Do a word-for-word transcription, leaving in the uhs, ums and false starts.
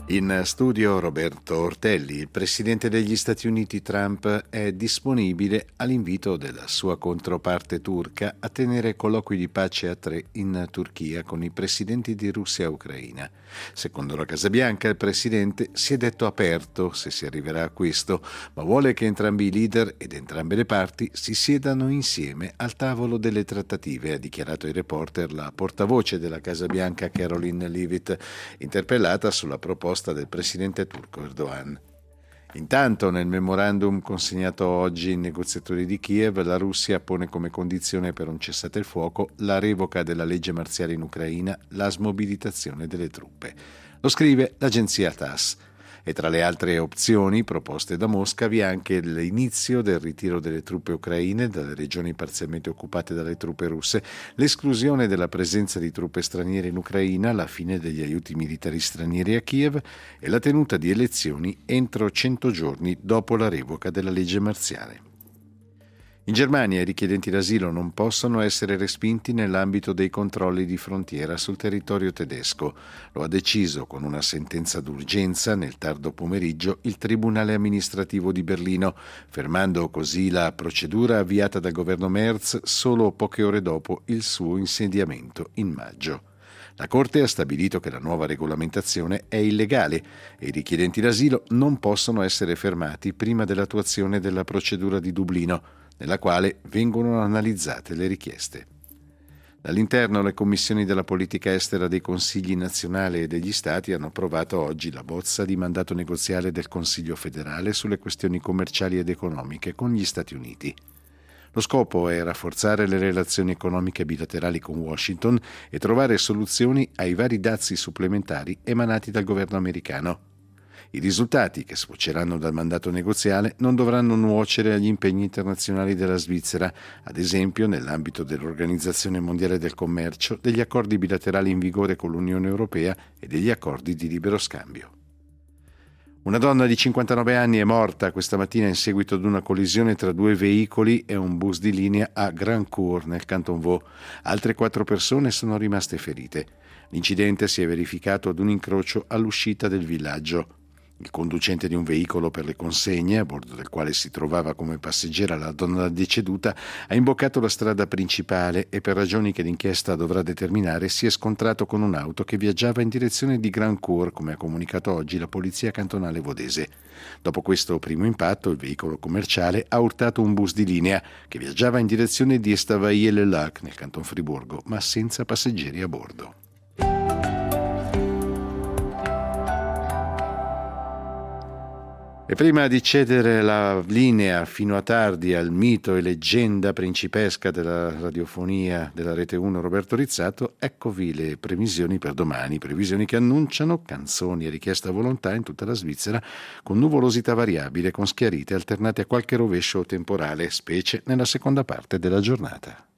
In studio Roberto Ortelli. Il presidente degli Stati Uniti Trump è disponibile all'invito della sua controparte turca a tenere colloqui di pace a tre in Turchia con i presidenti di Russia e Ucraina. Secondo la Casa Bianca, il presidente si è detto aperto se si arriverà a questo, ma vuole che entrambi i leader ed entrambe le parti si siedano insieme al tavolo delle trattative, ha dichiarato ai reporter la portavoce della Casa Bianca Caroline Leavitt, interpellata sulla proposta del presidente turco Erdogan. Intanto, nel memorandum consegnato oggi ai negoziatori di Kiev, la Russia pone come condizione per un cessate il fuoco la revoca della legge marziale in Ucraina, la smobilitazione delle truppe. Lo scrive l'agenzia T A S S. E tra le altre opzioni proposte da Mosca vi è anche l'inizio del ritiro delle truppe ucraine dalle regioni parzialmente occupate dalle truppe russe, l'esclusione della presenza di truppe straniere in Ucraina, la fine degli aiuti militari stranieri a Kiev e la tenuta di elezioni entro cento giorni dopo la revoca della legge marziale. In Germania i richiedenti d'asilo non possono essere respinti nell'ambito dei controlli di frontiera sul territorio tedesco. Lo ha deciso con una sentenza d'urgenza nel tardo pomeriggio il Tribunale amministrativo di Berlino, fermando così la procedura avviata dal governo Merz solo poche ore dopo il suo insediamento in maggio. La Corte ha stabilito che la nuova regolamentazione è illegale e i richiedenti d'asilo non possono essere fermati prima dell'attuazione della procedura di Dublino, nella quale vengono analizzate le richieste. Dall'interno, le commissioni della politica estera dei Consigli nazionali e degli Stati hanno approvato oggi la bozza di mandato negoziale del Consiglio federale sulle questioni commerciali ed economiche con gli Stati Uniti. Lo scopo è rafforzare le relazioni economiche bilaterali con Washington e trovare soluzioni ai vari dazi supplementari emanati dal governo americano. I risultati, che sfoceranno dal mandato negoziale, non dovranno nuocere agli impegni internazionali della Svizzera, ad esempio nell'ambito dell'Organizzazione Mondiale del Commercio, degli accordi bilaterali in vigore con l'Unione Europea e degli accordi di libero scambio. Una donna di cinquantanove anni è morta questa mattina in seguito ad una collisione tra due veicoli e un bus di linea a Grandcourt, nel Canton Vaud. Altre quattro persone sono rimaste ferite. L'incidente si è verificato ad un incrocio all'uscita del villaggio. Il conducente di un veicolo per le consegne, a bordo del quale si trovava come passeggera la donna deceduta, ha imboccato la strada principale e, per ragioni che l'inchiesta dovrà determinare, si è scontrato con un'auto che viaggiava in direzione di Grandcourt, come ha comunicato oggi la polizia cantonale vodese. Dopo questo primo impatto, il veicolo commerciale ha urtato un bus di linea che viaggiava in direzione di Estavayer-le-Lac, nel canton Friburgo, ma senza passeggeri a bordo. E prima di cedere la linea fino a tardi al mito e leggenda principesca della radiofonia della Rete uno Roberto Rizzato, eccovi le previsioni per domani, previsioni che annunciano canzoni a richiesta a volontà in tutta la Svizzera con nuvolosità variabile, con schiarite alternate a qualche rovescio temporale, specie nella seconda parte della giornata.